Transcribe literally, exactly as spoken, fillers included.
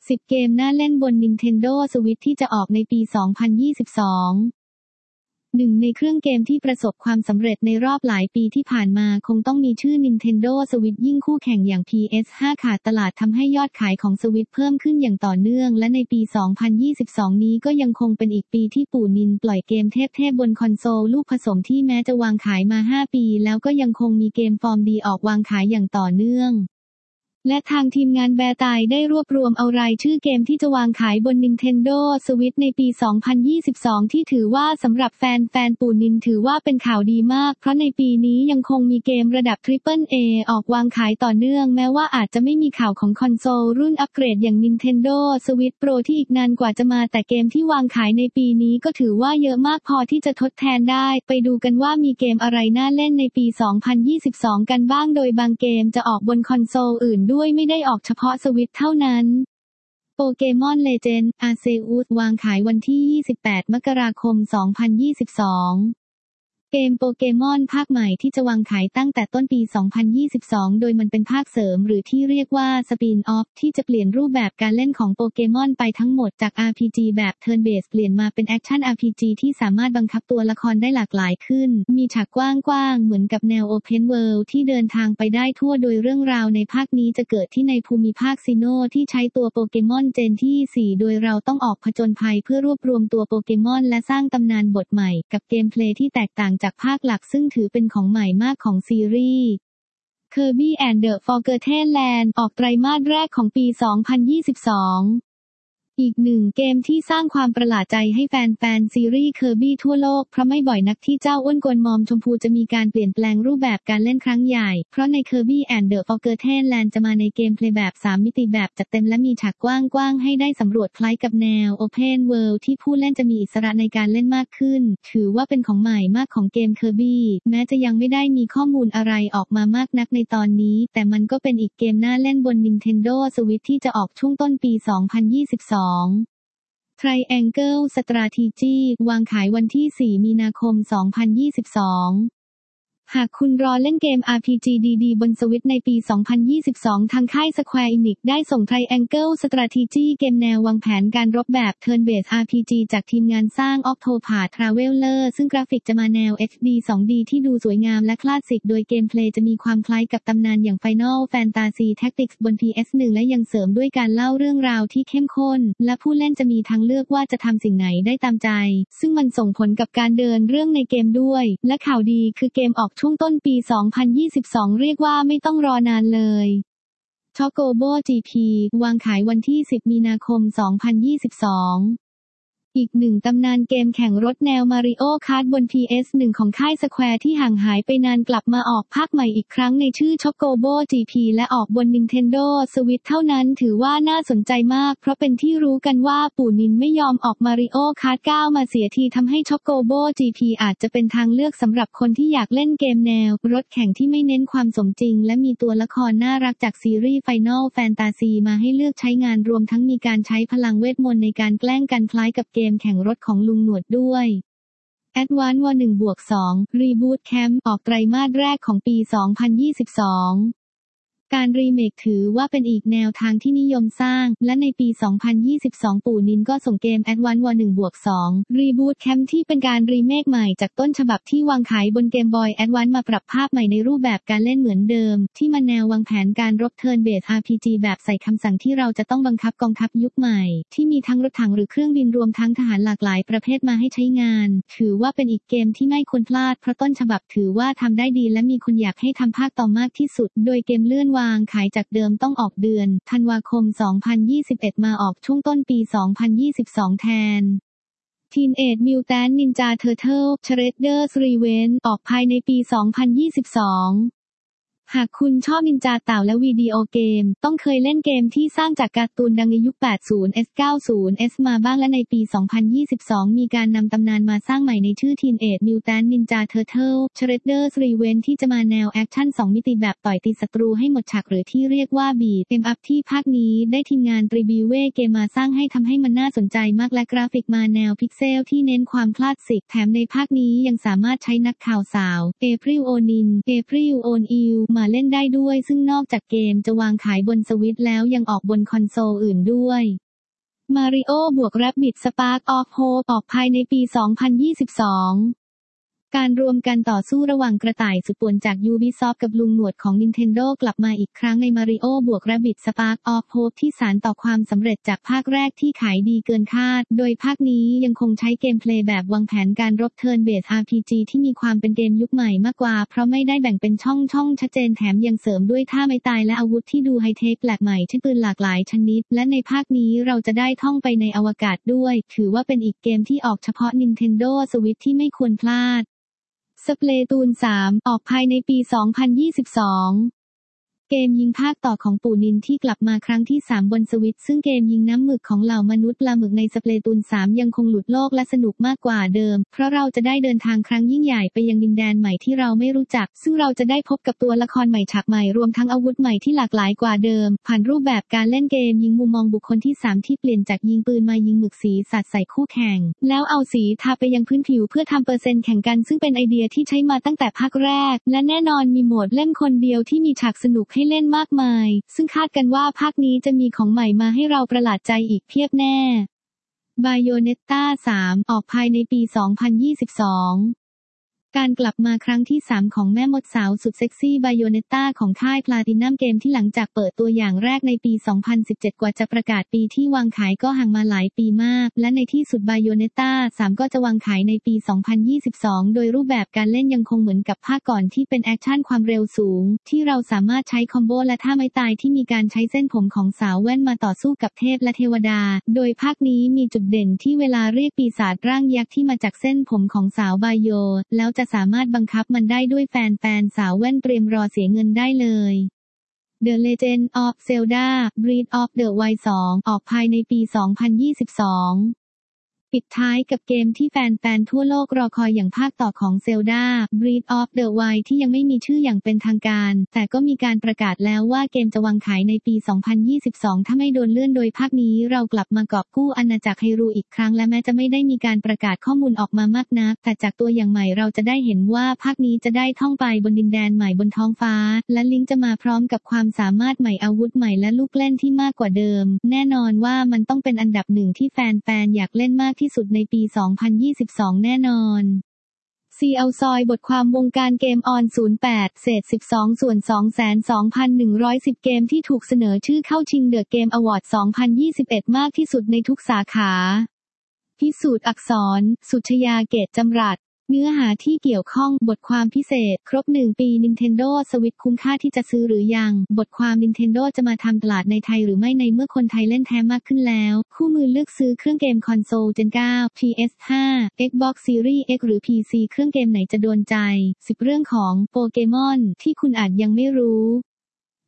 สิบ เกมน่าเล่นบน Nintendo Switch ที่จะออกในปี สองพันยี่สิบสอง หนึ่งในเครื่องเกมที่ประสบความสำเร็จในรอบหลายปีที่ผ่านมาคงต้องมีชื่อ Nintendo Switch ยิ่งคู่แข่งอย่าง พี เอส ห้า ขาดตลาดทำให้ยอดขายของ Switch เพิ่มขึ้นอย่างต่อเนื่องและในปี สองพันยี่สิบสอง นี้ก็ยังคงเป็นอีกปีที่ปู่นินปล่อยเกมเทพๆบนคอนโซลลูกผสมที่แม้จะวางขายมา ห้า ปีแล้วก็ยังคงมีเกมฟอร์มดีออกวางขายอย่างต่อเนื่องและทางทีมงานแบร์ไตได้รวบรวมเอารายชื่อเกมที่จะวางขายบน Nintendo Switch ในปี สองพันยี่สิบสอง ที่ถือว่าสำหรับแฟนๆปู่นินถือว่าเป็นข่าวดีมากเพราะในปีนี้ยังคงมีเกมระดับ Triple A ออกวางขายต่อเนื่องแม้ว่าอาจจะไม่มีข่าวของคอนโซลรุ่นอัปเกรดอย่าง Nintendo Switch Pro ที่อีกนานกว่าจะมาแต่เกมที่วางขายในปีนี้ก็ถือว่าเยอะมากพอที่จะทดแทนได้ไปดูกันว่ามีเกมอะไรน่าเล่นในปี สองพันยี่สิบสอง กันบ้างโดยบางเกมจะออกบนคอนโซลอื่นด้วยไม่ได้ออกเฉพาะสวิตช์เท่านั้นโปเกมอนเลเจนด์ อาร์เซอุสวางขายวันที่ยี่สิบแปดมกราคมสองพันยี่สิบสองเกมโปเกมอนภาคใหม่ที่จะวางขายตั้งแต่ต้นปี สองพันยี่สิบสอง โดยมันเป็นภาคเสริมหรือที่เรียกว่าสปินออฟที่จะเปลี่ยนรูปแบบการเล่นของโปเกมอนไปทั้งหมดจาก อาร์ พี จี แบบ Turn Based เปลี่ยนมาเป็นแอคชั่น อาร์ พี จี ที่สามารถบังคับตัวละครได้หลากหลายขึ้นมีฉากกว้างๆเหมือนกับแนว Open World ที่เดินทางไปได้ทั่วโดยเรื่องราวในภาคนี้จะเกิดที่ในภูมิภาคซิโนที่ใช้ตัวโปเกมอนเจนที่ สี่ โดยเราต้องออกผจญภัยเพื่อรวบรวมตัวโปเกมอนและสร้างตำนานบทใหม่กับเกมเพลย์ที่แตกต่างจากภาคหลักซึ่งถือเป็นของใหม่มากของซีรีส์ Kirby and the Forgotten Land ออกไตรมาสแรกของปี สองพันยี่สิบสองอีกหนึ่งเกมที่สร้างความประหลาดใจให้แฟนๆซีรีส์ Kirby ทั่วโลกเพราะไม่บ่อยนักที่เจ้าอ้วนกวนมอมชมพูจะมีการเปลี่ยนแปลงรูปแบบการเล่นครั้งใหญ่เพราะใน Kirby and the Forgotten Land จะมาในเกมเพลย์แบบสามมิติแบบจัดเต็มและมีฉากกว้างๆให้ได้สำรวจคล้ายกับแนว Open World ที่ผู้เล่นจะมีอิสระในการเล่นมากขึ้นถือว่าเป็นของใหม่มากของเกม Kirby แม้จะยังไม่ได้มีข้อมูลอะไรออกมามากนักในตอนนี้แต่มันก็เป็นอีกเกมน่าเล่นบน Nintendo Switch ที่จะออกช่วงต้นปี สองพันยี่สิบสองTriangle Strategy วางขายวันที่ สี่ มีนาคม สองพันยี่สิบสองหากคุณรอเล่นเกม อาร์ พี จี ดี ๆ บนสวิตช์ในปี สองพันยี่สิบสอง ทางค่าย Square Enix ได้ส่ง Triangle Strategy เกมแนววางแผนการรบแบบ Turn Based อาร์ พี จี จากทีมงานสร้าง Octopath Traveler ซึ่งกราฟิกจะมาแนว เอช ดี ทู ดี ที่ดูสวยงามและคลาสสิกโดยเกมเพลย์จะมีความคล้ายกับตำนานอย่าง Final Fantasy Tactics บน พี เอส หนึ่ง และยังเสริมด้วยการเล่าเรื่องราวที่เข้มข้นและผู้เล่นจะมีทางเลือกว่าจะทำสิ่งไหนได้ตามใจซึ่งมันส่งผลกับการเดินเรื่องในเกมด้วยและข่าวดีคือเกมออกช่วงต้นปี สองพันยี่สิบสอง เรียกว่าไม่ต้องรอนานเลย Chocobo จี พี วางขายวันที่ สิบ มีนาคม สองพันยี่สิบสองอีกหนึ่งตำนานเกมแข่งรถแนว Mario Kart บน พี เอส หนึ่ง ของค่าย Square ที่ห่างหายไปนานกลับมาออกภาคใหม่อีกครั้งในชื่อ Chocobo จี พี และออกบน Nintendo Switch เท่านั้นถือว่าน่าสนใจมากเพราะเป็นที่รู้กันว่าปู่นินไม่ยอมออก Mario Kart เก้า มาเสียทีทำให้ Chocobo จี พี อาจจะเป็นทางเลือกสำหรับคนที่อยากเล่นเกมแนวรถแข่งที่ไม่เน้นความสมจริงและมีตัวละครน่ารักจากซีรีส์ Final Fantasy มาให้เลือกใช้งานรวมทั้งมีการใช้พลังเวทมนต์ในการแกล้งกันคล้ายกับเกมแข่งรถของลุงหนวดด้วย Advance วอร์ หนึ่ง บวก สอง Reboot Camp ออกไตรมาสแรกของปี สองพันยี่สิบสองการรีเมคถือว่าเป็นอีกแนวทางที่นิยมสร้างและในปี สองพันยี่สิบสอง ปู่นินก็ส่งเกม Advance วอร์ หนึ่ง บวก สอง Reboot Camp ที่เป็นการรีเมคใหม่จากต้นฉบับที่วางขายบนเกมบอย Advance มาปรับภาพใหม่ในรูปแบบการเล่นเหมือนเดิมที่มันแนววางแผนการรบ Turn Based อาร์ พี จี แบบใส่คำสั่งที่เราจะต้องบังคับกองทัพยุคใหม่ที่มีทั้งรถถังหรือเครื่องบินรวมทั้งทหารหลากหลายประเภทมาให้ใช้งานถือว่าเป็นอีกเกมที่ไม่ควรพลาดเพราะต้นฉบับถือว่าทำได้ดีและมีคนอยากให้ทำภาคต่อมากที่สุดโดยเกมเลื่อนวางขายจากเดิมต้องออกเดือนธันวาคม สองพันยี่สิบเอ็ด มาออกช่วงต้นปี สองพันยี่สิบสอง แทน Teenage Mutant Ninja Turtles Shredder's Revenge ออกภายในปี สองพันยี่สิบสองหากคุณชอบนินจาเต่าและวิดีโอเกมต้องเคยเล่นเกมที่สร้างจากการ์ตูนดังในยุค แปดสิบ เอส เก้าสิบ เอส มาบ้างและในปี สองพันยี่สิบสอง มีการนำตำนานมาสร้างใหม่ในชื่อ Teenage Mutant Ninja Turtles Shredder's Revenge ที่จะมาแนวแอคชั่น สอง มิติแบบต่อยตีศัตรูให้หมดฉากหรือที่เรียกว่าบีทเอ็มอัพที่ภาคนี้ได้ทีมงานตรีบิวเว่เกมมาสร้างให้ทำให้มันน่าสนใจมากและกราฟิกมาแนวพิกเซลที่เน้นความคลาสสิกแถมในภาคนี้ยังสามารถใช้นักข่าวสาว April O'Neil April O'Neil มาเล่นได้ด้วยซึ่งนอกจากเกมจะวางขายบนสวิตช์แล้วยังออกบนคอนโซลอื่นด้วย Mario บวก Rabbids Spark of Hope ออกภายในปี สองพันยี่สิบสอง การรวมกันต่อสู้ระหว่างกระต่ายสุดป่วนจาก Ubisoft กับลุงหนวดของ Nintendo กลับมาอีกครั้งใน Mario บวก Rabbids Spark of Hope ที่สานต่อความสำเร็จจากภาคแรกที่ขายดีเกินคาด โดยภาคนี้ยังคงใช้เกมเพลย์แบบวางแผนการรบ Turn Based อาร์ พี จี ที่มีความเป็นเกมยุคใหม่มากกว่าเพราะไม่ได้แบ่งเป็นช่องๆชัดเจนแถมยังเสริมด้วยท่าไม้ตายและอาวุธที่ดูไฮเทคแปลกใหม่เช่นปืนหลากหลายชนิดและในภาคนี้เราจะได้ท่องไปในอวกาศด้วยถือว่าเป็นอีกเกมที่ออกเฉพาะ Nintendo Switch ที่ไม่ควรพลาดสเปลตูน สาม ออกภายในปี สองพันยี่สิบสอง เกมยิงภาคต่อของปู่นินที่กลับมาครั้งที่ สาม บนสวิตช์ซึ่งเกมยิงน้ำหมึกของเหล่ามนุษย์ปลาหมึกในสเปลตูน สาม ยังคงหลุดโลกและสนุกมากกว่าเดิมเพราะเราจะได้เดินทางครั้งยิ่งใหญ่ไปยังดินแดนใหม่ที่เราไม่รู้จักซึ่งเราจะได้พบกับตัวละครใหม่ฉากใหม่รวมทั้งอาวุธใหม่ที่หลากหลายกว่าเดิมผ่านรูปแบบการเล่นเกมยิงมุมมองบุคคลที่ สาม ที่เปลี่ยนจากยิงปืนมายิงหมึกสีสัดใส่คู่แข่งแล้วเอาสีทาไปยังพื้นผิวเพื่อทำเปอร์เซ็นต์แข่งกันซึ่งเป็นไอเดียที่ใช้มาตั้งแต่ภาคแรกและแน่นอนมีโหมดเล่นคนเดียวที่มีฉากสนุกให้เล่นมากมายซึ่งคาดกันว่าภาคนี้จะมีของใหม่มาให้เราประหลาดใจอีกเพียบแน่ Bayonetta สาม ออกภายในปี สองพันยี่สิบสอง การกลับมาครั้งที่ สาม ของแม่มดสาวสุดเซ็กซี่ Bayonetta ของค่าย Platinum Game ที่หลังจากเปิดตัวอย่างแรกในปี สองพันสิบเจ็ด กว่าจะประกาศปีที่วางขายก็ห่างมาหลายปีมากและในที่สุด Bayonetta สาม ก็จะวางขายในปี สองพันยี่สิบสอง โดยรูปแบบการเล่นยังคงเหมือนกับภาคก่อนที่เป็นแอคชั่นความเร็วสูงที่เราสามารถใช้คอมโบและท่าไม้ตายที่มีการใช้เส้นผมของสาวแว่นมาต่อสู้กับเทพและเทวดาโดยภาคนี้มีจุดเด่นที่เวลาเรียกปีศาจร่างยักษ์ที่มาจากเส้นผมของสาวบายโยแล้วจะสามารถบังคับมันได้ด้วยแฟนๆสาวแว่นเตรียมรอเสียเงินได้เลย The Legend of Zelda Breath of the Wild สอง ออกภายในปี สองพันยี่สิบสอง ปิดท้ายกับเกมที่แฟนๆทั่วโลกรอคอยอย่างภาคต่อของ Zelda Breath of the Wild ที่ยังไม่มีชื่ออย่างเป็นทางการแต่ก็มีการประกาศแล้วว่าเกมจะวางขายในปี สองพันยี่สิบสอง ถ้าไม่โดนเลื่อนโดยภาคนี้เรากลับมากอบกู้อาณาจักรไฮรูอีกครั้งและแม้จะไม่ได้มีการประกาศข้อมูลออกมามากนักแต่จากตัวอย่างใหม่เราจะได้เห็นว่าภาคนี้จะได้ท่องไปบนดินแดนใหม่บนท้องฟ้าและลิงก์จะมาพร้อมกับความสามารถใหม่อาวุธใหม่และลูกเล่นที่มากกว่าเดิมแน่นอนว่ามันต้องเป็นอันดับหนึ่งที่แฟนๆอยากเล่นมากที่สุดในปี สองพันยี่สิบสอง แน่นอนซีเอาซอยบทความวงการเกมออน ศูนย์ แปด เศษ สิบสอง ส่วน สองแสนสองพันหนึ่งร้อยสิบ เกมที่ถูกเสนอชื่อเข้าชิงเดอะเกมอวอร์ด สองพันยี่สิบเอ็ด มากที่สุดในทุกสาขาพิสูจน์อักษรสุชยาเกตจำรัดเนื้อหาที่เกี่ยวข้องบทความพิเศษครบหนึ่งปี Nintendo Switch คุ้มค่าที่จะซื้อหรือยังบทความ Nintendo จะมาทำตลาดในไทยหรือไม่ในเมื่อคนไทยเล่นแท้มากขึ้นแล้วคู่มือเลือกซื้อเครื่องเกมคอนโซล Gen เก้า พี เอส ห้า Xbox Series X หรือ พี ซี เครื่องเกมไหนจะโดนใจสิบเรื่องของโปเกมอนที่คุณอาจยังไม่รู้